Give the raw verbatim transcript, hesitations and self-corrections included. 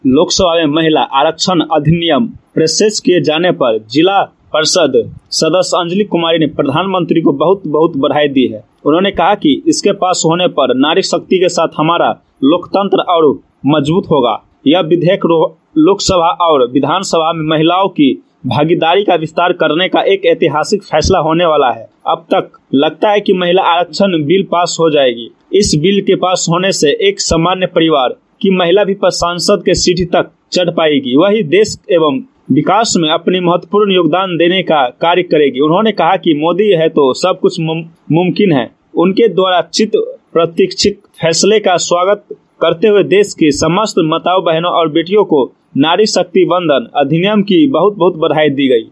लोकसभा में महिला आरक्षण अधिनियम पेश किए जाने पर जिला परिषद सदस्य अंजलि कुमारी ने प्रधानमंत्री को बहुत बहुत बधाई दी है। उन्होंने कहा कि इसके पास होने पर नारी शक्ति के साथ हमारा लोकतंत्र और मजबूत होगा। यह विधेयक लोकसभा और विधानसभा में महिलाओं की भागीदारी का विस्तार करने का एक ऐतिहासिक फैसला होने वाला है। अब तक लगता है कि महिला आरक्षण बिल पास हो जाएगी। इस बिल के पास होने से एक सामान्य परिवार की महिला भी सांसद के सीढ़ी तक चढ़ पाएगी, वही देश एवं विकास में अपनी महत्वपूर्ण योगदान देने का कार्य करेगी। उन्होंने कहा कि मोदी है तो सब कुछ मुमकिन है। उनके द्वारा चित प्रतीक्षित फैसले का स्वागत करते हुए देश की समस्त माताओं बहनों और बेटियों को नारी शक्ति वंदन अधिनियम की बहुत बहुत बधाई दी गई।